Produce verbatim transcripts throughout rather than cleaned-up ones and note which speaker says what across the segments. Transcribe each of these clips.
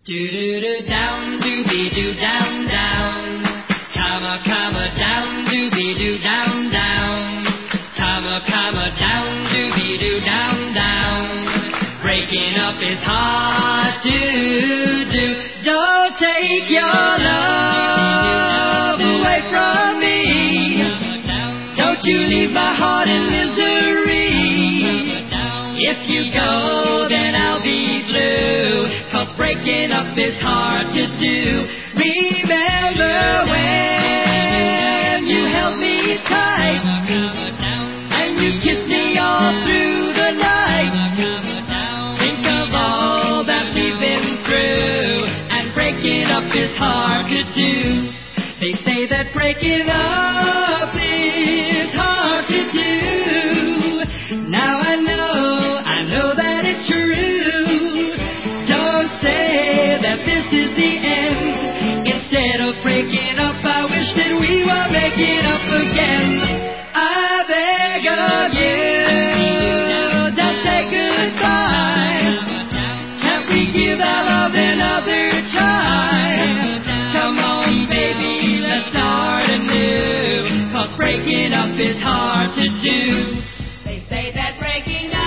Speaker 1: Do do do down, doobie doo down down, comma comma down, doobie doo down down, comma comma down, doobie doo down down. Breaking up is hard to do. Don't take your love away from me. Don't you leave my heart in misery. If you go, then I'll be blue. Breaking up is hard to do. Remember when you held me tight and you kissed me all through the night. Think of all that we've been through, and breaking up is hard to do. They say that breaking up is hard to do. Now I know, I know that it's true. This is the end. Instead of breaking up, I wish that we were making up again. I beg of you, don't say goodbye. Can't we give our love another time? Come on, baby, let's start anew. 'Cause breaking up is hard to do. They say that breaking up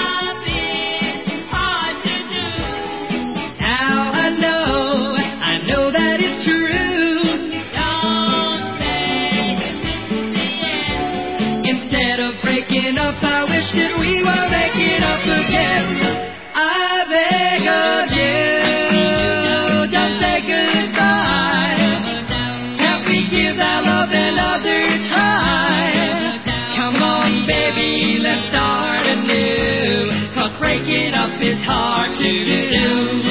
Speaker 1: breaking up, I wish that we were making up again. I beg of you, don't say goodbye. Can't we give our love another time? Come on, baby, let's start anew. 'Cause breaking up is hard to do.